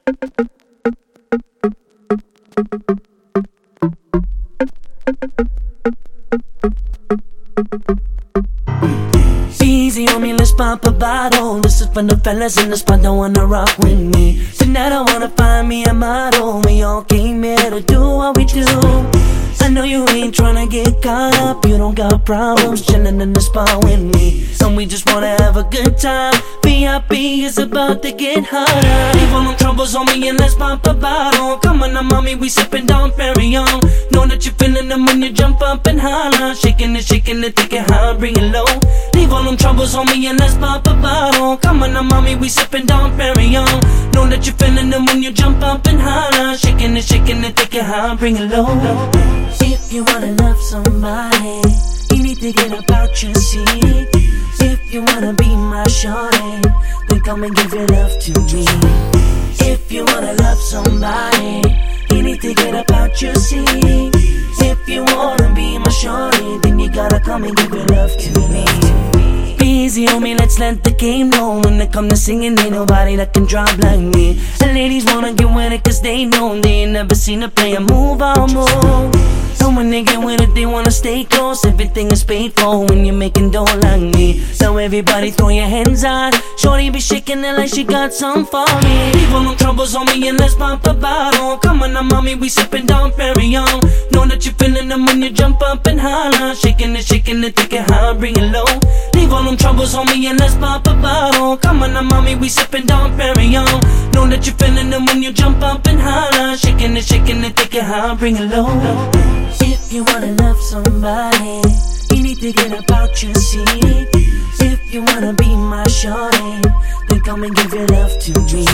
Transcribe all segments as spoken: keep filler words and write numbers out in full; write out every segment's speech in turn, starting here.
Easy on me, let's pop a bottle. This is for the fellas in the spot that wanna rock with me. Tonight I wanna find me a model. We all came here to do what we do. I know you ain't tryna get caught up. You don't got problems chillin' in the spot with me. And we just wanna have a good time. V I P is about to get hotter. Leave all them troubles on me and let's pop a bottle. Come on now mommy, we sippin' Dom Perignon. Know that you feelin' them when you jump up and holler. Shaking it, shaking it, take it high, bring it low. Leave all them troubles on me and let's pop a bottle. Come on now mommy, we sippin' Dom Perignon. Know that you feelin' them when you jump up and holler. Shaking it, shaking it, take it high, bring it low. If you wanna love somebody, you need to get about your seat. If you wanna be my shorty, then come and give your love to me. If you wanna love somebody, you need to get about your seat. If you wanna be my shorty, then you gotta come and give your love to me. Easy on me, let's let the game know. When it come to singing, ain't nobody that can drop like me. The ladies wanna get with it cause they know they ain't never seen a player move, I'll move. And when they get with it, they wanna stay close. Everything is paid for when you're making dough like me. So everybody throw your hands out. Shorty be shaking it like she got some for me. Leave all no troubles on me and let's pop a bottle. Come on now mommy, we sippin' Dom Perignon. Know that you feelin' them when you jump up and holler. Shaking it, shaking it, take it high, bring it low. Leave all them troubles on me and let's pop a bottle. Come on now mommy, we sippin' Dom Perignon. Know that you feelin' them when you jump up and holler. Shaking it, shaking it, take it high, bring it low. If you wanna love somebody, you need to get about your seat. If you wanna be my shorty, then come and give your love to me.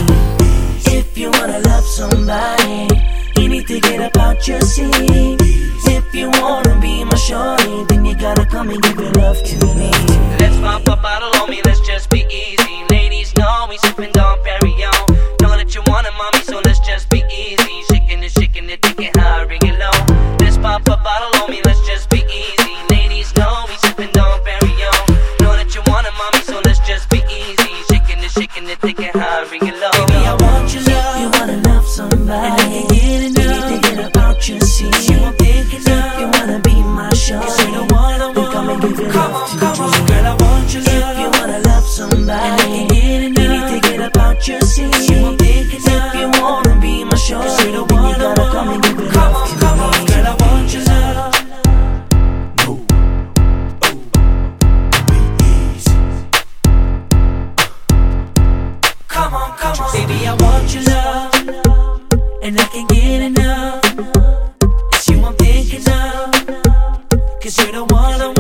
If you wanna love somebody, you need to get about your seat. If you wanna be my shorty, then you gotta come and give your love to me. Let's pop a bottle on me, let's just be easy. Ladies know we sippin' Dom Perignon. Know that you want it, mommy, so let's just be easy. Shaking it, shaking it, take it high, bring it low. Let's pop a bottle on me, let's just be easy. Ladies know we sippin' Dom Perignon. Know that you want it, mommy, so let's just be easy. Shaking it, shaking it, take it high, bring it low. Baby, I want your love. You wanna love somebody, and I can't get enough. You need to get about your seat. You won't pick it up. If you wanna be my shorty, cause you're the one I want, then come and give your love to me. Girl, I want your love. If you wanna love somebody, and I can't get enough. You need to get about your seat. You won't pick it up. If you wanna be my shorty, cause you're the one I want, then you gotta come and give your love to me. Girl, I want your love. Come on, come on. Baby, I want your love, and I can't get enough. It's you I'm thinking of, cause you're the one I